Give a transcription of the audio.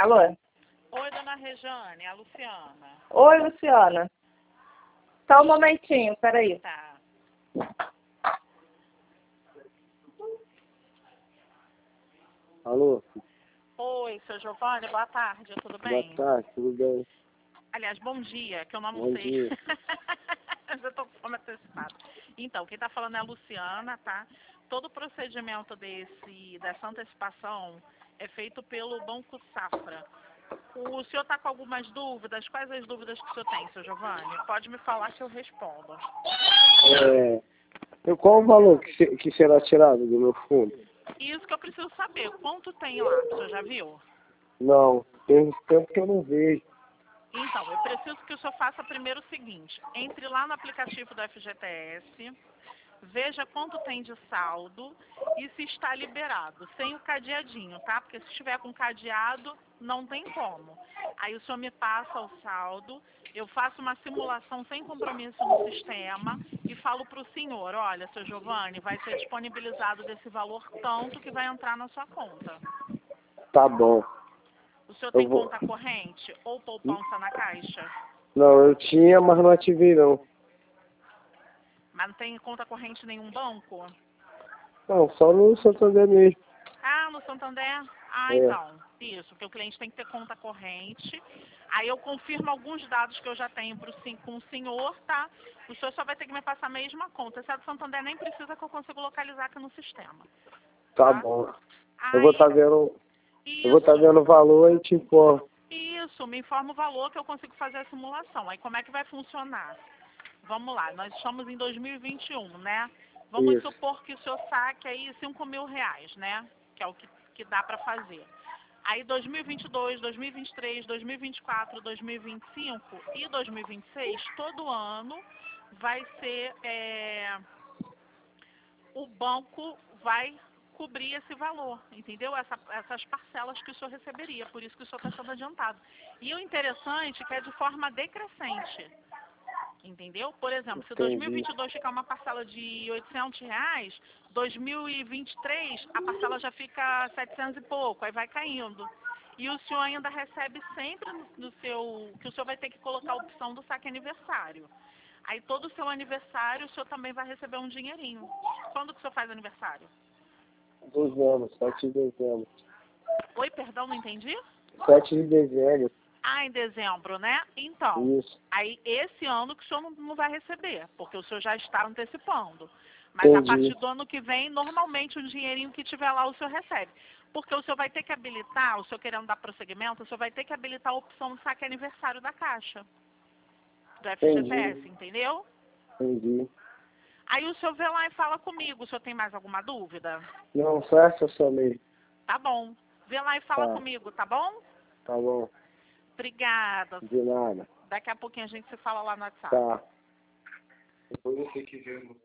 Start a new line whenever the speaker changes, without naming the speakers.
Alô?
Oi, dona Rejane, é a Luciana.
Oi, Luciana. Só um momentinho, peraí.
Tá.
Alô?
Oi, seu Giovanni, boa tarde, tudo bem?
Boa tarde, tudo bem?
Aliás, bom dia, que eu não
Bom
almocei.
dia.
Eu tô com fome antecipada. Então, quem tá falando é a Luciana, tá? Todo o procedimento dessa antecipação é feito pelo Banco Safra. O senhor tá com algumas dúvidas? Quais as dúvidas que o senhor tem, seu Giovanni? Pode me falar que eu respondo.
Qual o valor que será tirado do meu fundo?
Isso que eu preciso saber. Quanto tem lá? O senhor já viu?
Não, tem tempo que eu não vejo.
Então, eu preciso que o senhor faça primeiro o seguinte. Entre lá no aplicativo do FGTS, veja quanto tem de saldo e se está liberado, sem o cadeadinho, tá? Porque se estiver com cadeado, não tem como. Aí o senhor me passa o saldo, eu faço uma simulação sem compromisso no sistema e falo para o senhor, olha, seu Giovanni, vai ser disponibilizado desse valor tanto que vai entrar na sua conta.
Tá bom.
O senhor
Eu
tem
vou...
conta corrente ou poupança na Caixa?
Não, eu tinha, mas não ativei não.
Mas não tem conta corrente em nenhum banco?
Não, só no Santander mesmo.
Ah, no Santander? Ah,
É.
então. Isso, porque o cliente tem que ter conta corrente. Aí eu confirmo alguns dados que eu já tenho com o senhor, tá? O senhor só vai ter que me passar a mesma conta. Se é do Santander, nem precisa que eu consiga localizar aqui no sistema.
Tá bom.
Aí,
Eu vou estar vendo
isso,
o valor e te informo.
isso, me informa o valor que eu consigo fazer a simulação. Aí como é que vai funcionar? Vamos lá, nós estamos em 2021, né? Vamos
Isso.
supor que o senhor saque aí R$ 5.000, né? Que é o que dá para fazer. Aí 2022, 2023, 2024, 2025 e 2026, todo ano vai ser... o banco vai cobrir esse valor, entendeu? Essas parcelas que o senhor receberia, por isso que o senhor está sendo adiantado. E o interessante é que é de forma decrescente. Entendeu? Por exemplo, se
Entendi.
2022 ficar uma parcela de R$ 800, 2023 a parcela já fica 700 e pouco, aí vai caindo. E o senhor ainda recebe sempre no seu, que o senhor vai ter que colocar a opção do saque aniversário. Aí todo o seu aniversário o senhor também vai receber um dinheirinho. Quando que o senhor faz aniversário?
Dezembro, 7 de dezembro.
Oi, perdão, não entendi?
7 de dezembro.
Ah, em dezembro, né? Então,
Isso.
aí esse ano que o senhor não vai receber, porque o senhor já está antecipando. Mas a
Entendi.
partir do ano que vem, normalmente o dinheirinho que tiver lá o senhor recebe. Porque o senhor vai ter que habilitar, o senhor querendo dar prosseguimento, o senhor vai ter que habilitar a opção de saque aniversário da Caixa, do FGTS, entendeu?
Entendi.
Aí o senhor vê lá e fala comigo, o senhor tem mais alguma dúvida?
Não, só essa só mesmo.
Tá bom. Vê lá e fala
Tá.
comigo, tá bom?
Tá bom.
Obrigada.
De nada.
Daqui a pouquinho a gente se fala lá no WhatsApp.
Tá. Depois você que ver.